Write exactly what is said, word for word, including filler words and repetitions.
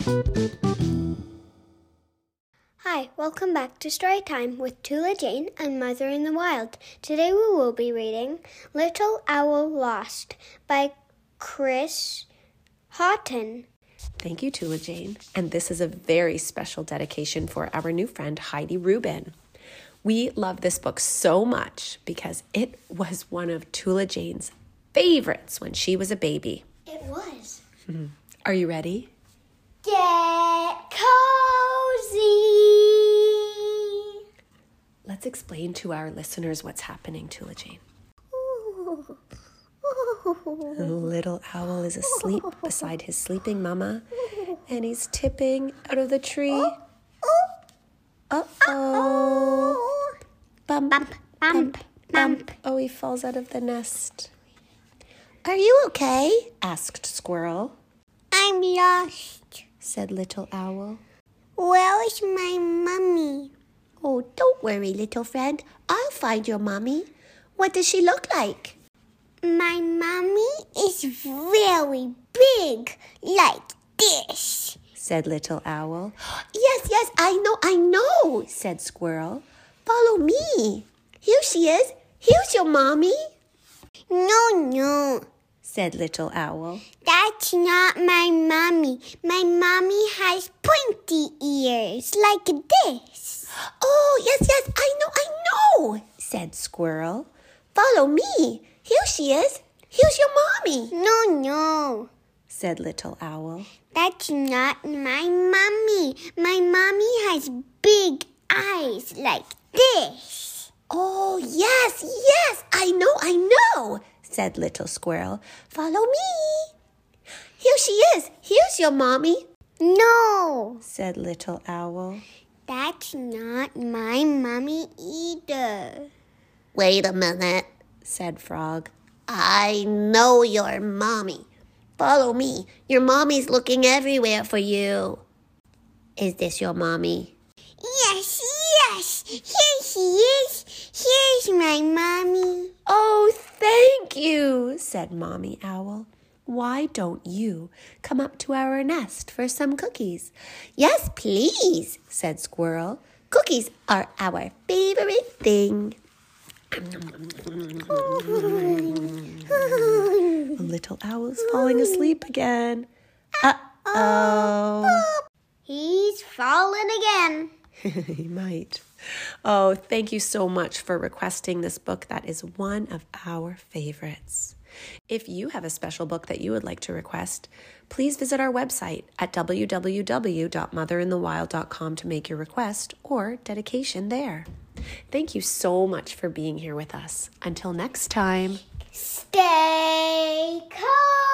Hi, welcome back to Storytime with Tula Jane and Mother in the Wild. Today we will be reading Little Owl Lost by Chris Haughton. Thank you, Tula Jane. And this is a very special dedication for our new friend, Heidi Rubin. We love this book so much because it was one of Tula Jane's favorites when she was a baby. It was. Mm-hmm. Are you ready? Get cozy! Let's explain to our listeners what's happening, Tula Jane. Ooh. The little owl is asleep beside his sleeping mama, and he's tipping out of the tree. Uh-oh. Bump, Bump, bump, bump. Oh, he falls out of the nest. Are you okay? Asked Squirrel. I'm lost, said Little Owl. Where is my mommy? Oh, don't worry, little friend. I'll find your mommy. What does she look like? My mommy is very big, like this, said Little Owl. Yes, yes, I know, I know, said Squirrel. Follow me. Here she is. Here's your mommy. No, no, said Little Owl. That's not my mommy. My mommy has pointy ears like this. Oh, yes, yes, I know, I know, said Squirrel. Follow me. Here she is. Here's your mommy. No, no, said Little Owl. That's not my mommy. My mommy has big eyes like this. Oh, yes, yes, I know, I know, said Little Squirrel. Follow me. Here she is. Here's your mommy. No, said Little Owl. That's not my mommy either. Wait a minute, said Frog. I know your mommy. Follow me. Your mommy's looking everywhere for you. Is this your mommy? Yes, yes. Here she is. Here's my mommy. Oh, thank you, said Mommy Owl. Why don't you come up to our nest for some cookies? Yes, please, said Squirrel. Cookies are our favorite thing. The little owl's falling asleep again. Uh-oh. He's fallen again. He might. Oh, thank you so much for requesting this book. That is one of our favorites. If you have a special book that you would like to request, please visit our website at w w w dot mother in the wild dot com to make your request or dedication there. Thank you so much for being here with us. Until next time. Stay calm.